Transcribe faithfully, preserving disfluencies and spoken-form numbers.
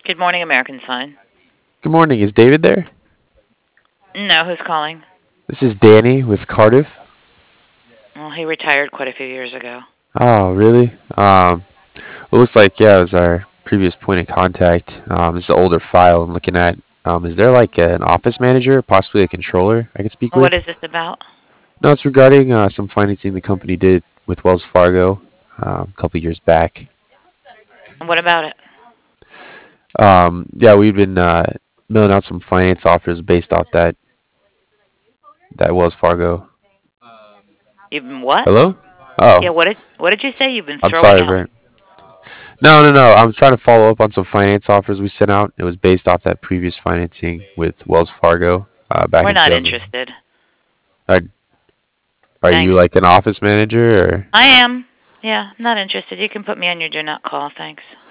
Good morning, American Sign. Good morning. Is David there? No, who's calling? This is Danny with Cardiff. Well, he retired quite a few years ago. Oh, really? Um, it looks like yeah, it was our previous point of contact. Um, this is an older file I'm looking at. Um, is there like an office manager, possibly a controller I could speak What with? is this about? No, it's regarding uh, some financing the company did with Wells Fargo um, a couple years back. What about it? Um, yeah, we've been uh, mailing out some finance offers based off that that Wells Fargo. You've been what? Hello? Yeah, Oh, what did what did you say? You've been I'm throwing sorry, out. Brent. No, no, no. I'm trying to follow up on some finance offers we sent out. It was based off that previous financing with Wells Fargo uh, back We're in not two thousand. interested. Are, are you Thanks. like an office manager or? I am. Yeah, I'm not interested. You can put me on your do not call. Thanks.